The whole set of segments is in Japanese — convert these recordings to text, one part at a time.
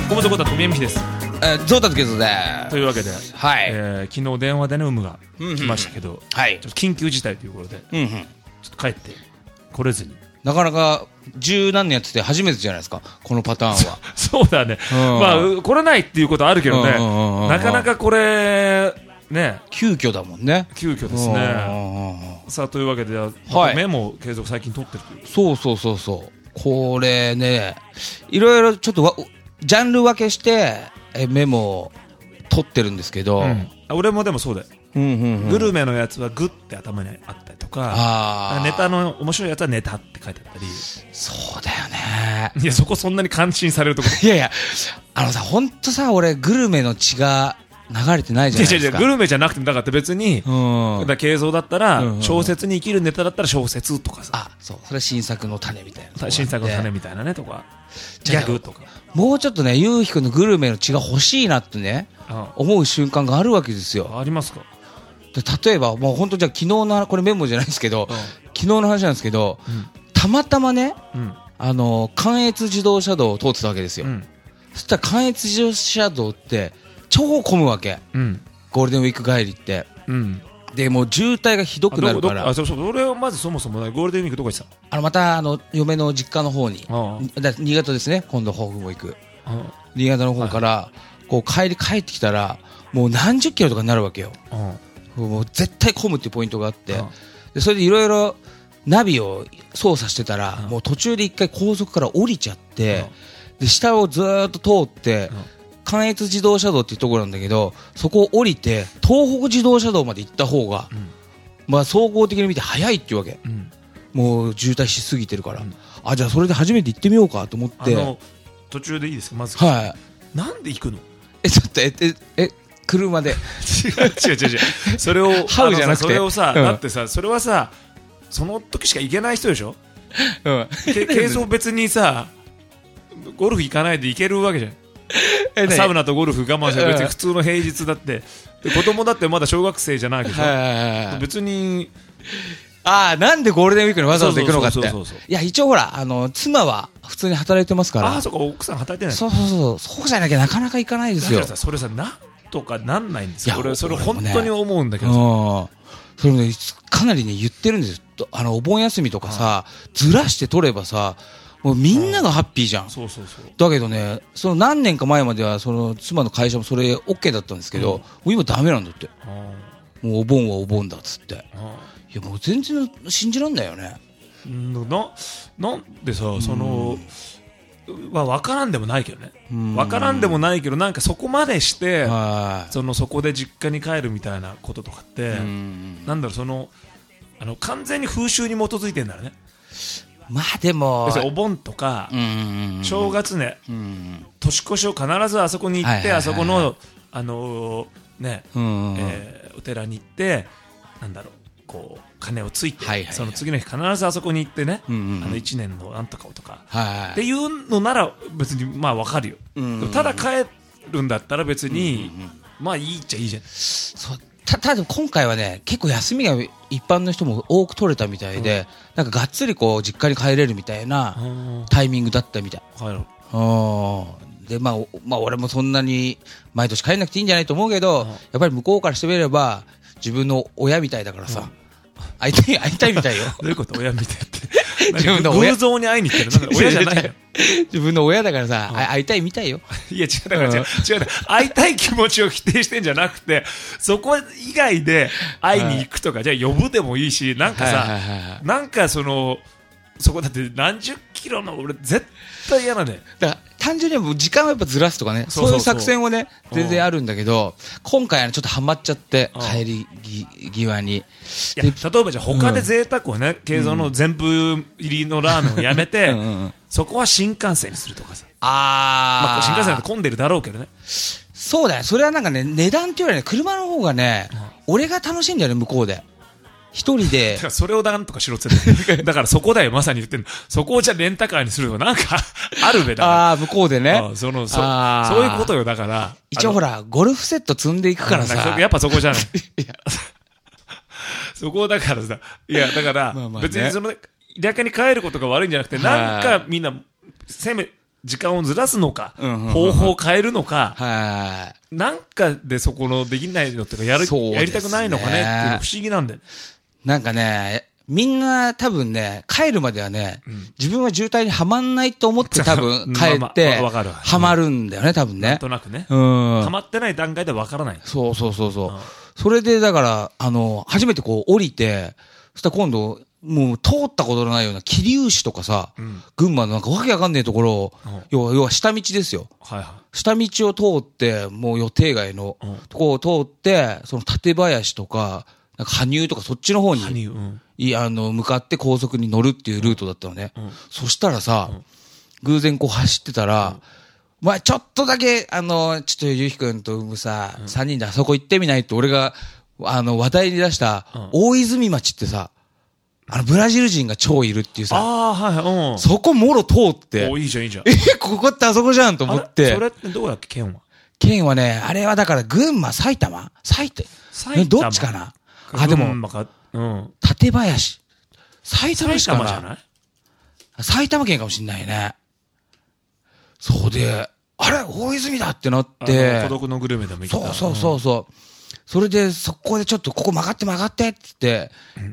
ご無沙汰富山市です。 ゾウタとケゾでというわけで、 はい、 昨日電話でねが来ましたけど、 はい、 ちょっと緊急事態ということで、ちょっと帰ってこれずに。 なかなか十何年やってて初めてじゃないですか、このパターンは。 そうだね、まあ来れないっていうことはあるけどね、なかなかこれね、 急遽だもんね。 急遽ですね。さあというわけで、メモを継続最近取ってるという。 そうこれね、いろいろちょっとジャンル分けしてメモを取ってるんですけど、 俺もでもそうだよ。グルメのやつはグって頭にあったりとか、ネタの面白いやつはネタって書いてあったり。 そうだよね。 いや、そこそんなに感心されるところ。 いやいや、さ、ほんとさ、俺グルメの血が流れてないじゃないですか。 グルメじゃなくても、だから別に、軽装だったら、小説に生きるネタだったら小説とかさ。 そう。それ新作の種みたいな。 新作の種みたいなね、とか。ギャグとか。 もうちょっとね、ゆうひくんのグルメの血が欲しいなってね、思う瞬間があるわけですよ。 ありますか？ 例えば、もう本当じゃあ昨日の、これメモじゃないですけど、昨日の話なんですけど、たまたまね、関越自動車道を通ってたわけですよ。そしたら関越自動車道って超混むわけ。ゴールデンウィーク帰りって。で、もう渋滞がひどくなるから。 俺はまずそもそもゴールデンウィークどこ行ってた？ また嫁の実家の方に、新潟ですね、今度抱負も行く。新潟の方から、こう帰ってきたら、もう何十キロとかになるわけよ。もう絶対混むっていうポイントがあって、でそれでいろいろナビを操作してたら、もう途中で一回高速から降りちゃって、で下をずーっと通って、関越自動車道っていうところなんだけど、そこを降りて東北自動車道まで行った方が、まあ総合的に見て早いっていうわけ。もう渋滞しすぎてるから、じゃあそれで初めて行ってみようかと思って。 途中でいいですか、まず。なんで行くの？ ちょっと車で。 違う。それをハウじゃなくて、 それをさ、だってさ、それはさ、その時しか行けない人でしょ。軽装別にさ、ゴルフ行かないで行けるわけじゃん。サウナとゴルフ我慢して別に普通の平日だって、子供だってまだ小学生じゃないわけでしょ。別に。 なんでゴールデンウィークにわざわざ行くのかって。いや、一応ほら、妻は普通に働いてますから。 そうか、奥さん働いてない。 そうじゃなきゃなかなか行かないですよ。 だからさ、それさ、なんとかなんないんですよ。俺、それ本当に思うんだけどさ。 それね、かなりね、言ってるんですよ。お盆休みとかさ、ずらして取ればさ、もうみんながハッピーじゃん。だけどね、その何年か前までは、その妻の会社もそれ OK だったんですけど、もう今ダメなんだって。もうお盆はお盆だっつって。いや、もう全然信じらんないよね。 なんでさ、その、分からんでもないけどね。分からんでもないけど、なんかそこまでして、そこで実家に帰るみたいなこととかって、なんだろう、その、完全に風習に基づいてんだよね。 まあでも、 お盆とか、正月ね、年越しを必ずあそこに行って、あそこの、ね、お寺に行って、なんだろう、こう鐘をついて、その次の日必ずあそこに行ってね、1年のなんとかをとかっていうのなら別にまあわかるよ。ただ帰るんだったら別にまあいいっちゃいいじゃん。 ただ今回はね、結構休みが一般の人も多く取れたみたいで、なんかがっつりこう実家に帰れるみたいなタイミングだったみたい。で、まあ俺もそんなに毎年帰んなくていいんじゃないと思うけど、やっぱり向こうからしてみれば自分の親みたいだからさ、会いたいみたいよ。 どういうこと？親みたいって。自分の偶像に会いに行ってる。親じゃないよ。 自分の親だからさ、会いたいみたいよ。 いや、違う、だから違う。会いたい気持ちを否定してんじゃなくて、そこ以外で会いに行くとか、じゃあ呼ぶでもいいし、なんかさ、なんかそこだって何十キロの俺絶対嫌なんだよ。 だから単純にもう時間をやっぱずらすとかね、そういう作戦をね、全然あるんだけど、今回はちょっとハマっちゃって、帰り際に。 いや、例えばじゃあ他で贅沢をね、軽装の全部入りのラーメンをやめて、そこは新幹線にするとかさ。まあ新幹線だと混んでるだろうけどね。 そうだよ。それはなんかね、値段っていうよりね、車の方がね、俺が楽しいんだよね、向こうで。一人で。 だからそれをなんとかしろって言ってだからそこだよ、まさに言ってんの。そこをじゃあレンタカーにするのなんかあるべだから。 向こうでね。 そういうことよ、だから。 一応ほら、ゴルフセット積んでいくからさ。 やっぱそこじゃない。そこだからさ。いや、だから、別にその、田舎に帰ることが悪いんじゃなくて、なんかみんな、 時間をずらすのか、方法を変えるのか、なんかでそこのできないのっていうか、やりたくないのかねっていうの不思議なんだよ。 なんかね、みんな多分ね、帰るまではね、自分は渋滞にはまんないと思って多分帰って、はまるんだよね、多分ね。 なんとなくね。はまってない段階でわからない。 そう。それでだから、初めてこう降りて、そしたら今度、もう通ったことのないような桐生市とかさ、群馬のなんかわけわかんねえところを、要は下道ですよ。下道を通って、もう予定外のとこを通って、その館林とか、なんか羽生とかそっちの方に、向かって高速に乗るっていうルートだったのね。そしたらさ、偶然こう走ってたら、まあちょっとだけ、ちょっとゆうひくんとさ、3人であそこ行ってみないと俺が、話題に出した、大泉町ってさ、ブラジル人が超いるっていうさ。そこもろ通って。 いいじゃん。 ここってあそこじゃんと思って。 それってどこだっけ、 県はね、あれはだから群馬、埼玉どっちかなでも、館林。埼玉じゃない埼玉県かもしんないね。そうで、あれ大泉だってなって。 孤独のグルメでも行った。 そう。それで、そこでちょっと、ここ曲がってって言って、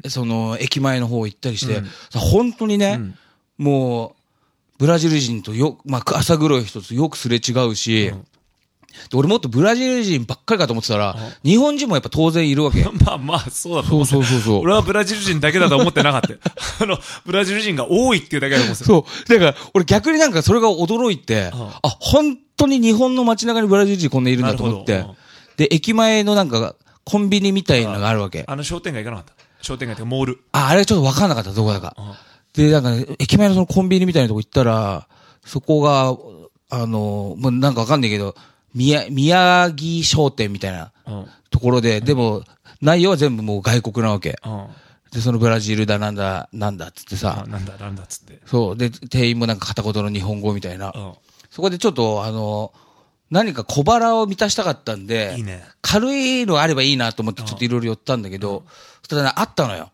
その、駅前の方行ったりして、本当にね、もう、ブラジル人と朝黒い人とよくすれ違うし、で俺もっとブラジル人ばっかりかと思ってたら、日本人もやっぱ当然いるわけ。 まあ、そうだと思う。そう。俺はブラジル人だけだと思ってなかった。ブラジル人が多いっていうだけだと思ってた。 そう。だから、俺逆になんかそれが驚いて、本当に日本の街中にブラジル人こんないるんだと思って、で、駅前のなんか、コンビニみたいなのがあるわけ。 商店街行かなかった。商店街っていうかモール。 あれちょっとわかんなかった、どこだか。で、なんか、駅前のそのコンビニみたいなとこ行ったら、そこが、もうなんかわかんないけど、宮城商店みたいなところで、でも、内容は全部もう外国なわけ。で、そのブラジルだ、なんだ、っつってさ。 なんだっつって。 そう。で、店員もなんか片言の日本語みたいな。そこでちょっと、何か小腹を満たしたかったんで、軽いのあればいいなと思ってちょっといろいろ寄ったんだけど、そしたらね、あったのよ。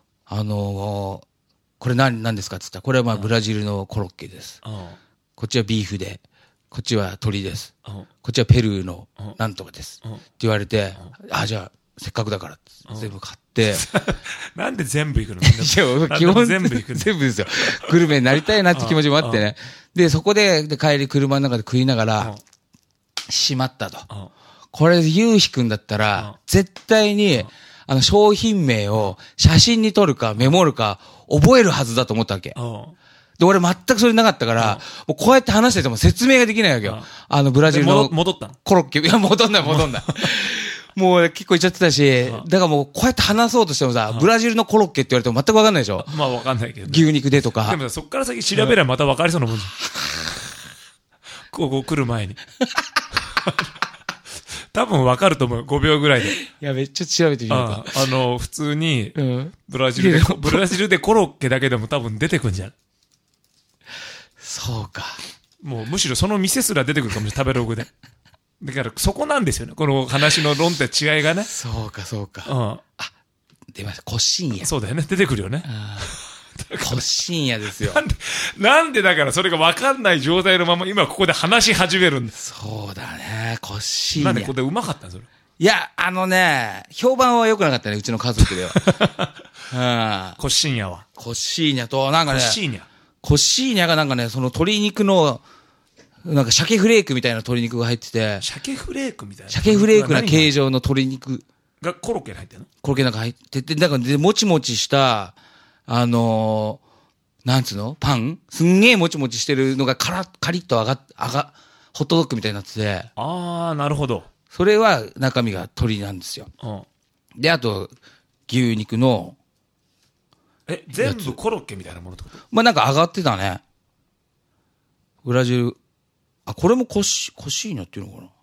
これ何ですかって言ったら、これはまあブラジルのコロッケです。こっちはビーフで、こっちは鶏です。こっちはペルーのなんとかです。って言われて、じゃあ、せっかくだから全部買って。 なんで全部行くの？ 基本全部行くの。全部ですよ。グルメになりたいなって気持ちもあってね。で、そこで帰り車の中で食いながら、しまったと。これ、ゆうひくんだったら、絶対に、商品名を写真に撮るかメモるか覚えるはずだと思ったわけ。で、俺全くそれなかったから、もうこうやって話してても説明ができないわけよ。ブラジルの戻ったのコロッケ。いや、戻んない。もう結構いっちゃってたし、だからもうこうやって話そうとしてもさ、ブラジルのコロッケって言われても全くわかんないでしょ。 まあわかんないけど。 牛肉でとか。 でもそっから先調べればまたわかりそうなもんじゃん。ここ来る前に。多分わかると思う。5秒ぐらいで。いや、めっちゃ調べてみようか。 普通に、ブラジルでコロッケだけでも多分出てくんじゃん。 そうか。 もうむしろその店すら出てくるかもしれない。食べログで。だからそこなんですよね。この話の論点違いがね。 そうか。出ました。コッシンヤ。 そうだよね。出てくるよね。 コッシンヤですよ。 なんでだからそれが分かんない状態のまま今ここで話し始めるんだ。 そうだね。コッシンヤ。 なんでここでうまかったのそれ。 いや、評判は良くなかったね。うちの家族では。コッシンヤは。 コッシーニャと、なんかね。 コッシーニャがなんかね、その鶏肉の、なんか鮭フレークみたいな鶏肉が入ってて。 鮭フレークみたいな。 鮭フレークな形状の鶏肉。 がコロッケに入ってるの？ コロッケなんか入ってて、なんかで、もちもちした、なんつうのパンすんげえもちもちしてるのがカリッとホットドッグみたいになってて。 なるほど。 それは中身が鶏なんですよ。で、あと、牛肉の、 全部コロッケみたいなものってこと？ まあ、なんか上がってたね。ブラジル。これもコシーニャっていうのかな。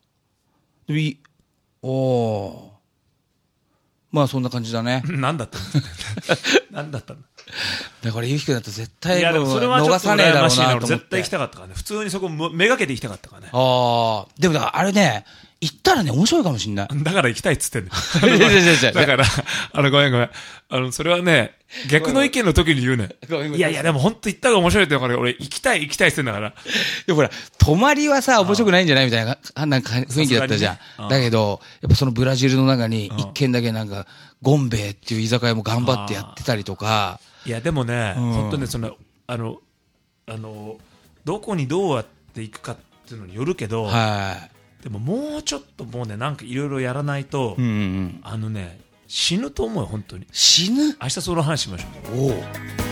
まあそんな感じだね。 なんだったんだだからゆうひくんだと絶対逃さねえだろうなと思って。 絶対行きたかったからね。普通にそこめがけて行きたかったからね。 でもだからあれね、 行ったらね、面白いかもしんない。 だから行きたいっつってんだよ。だから、ごめん。それはね、逆の意見の時に言うね。いやいや、でも本当行った方が面白いって言うから、俺行きたいっつってんだから。 でもほら、泊まりはさ、面白くないんじゃないみたいな、なんか雰囲気だったじゃん。だけど、やっぱそのブラジルの中に、一軒だけなんか、ゴンベイっていう居酒屋も頑張ってやってたりとか。 いや、でもね、本当ね、どこにどうやって行くかっていうのによるけど、でももうちょっともうね、なんかいろいろやらないと、死ぬと思うよ、本当に。 死ぬ？ 明日その話しましょう。 おう。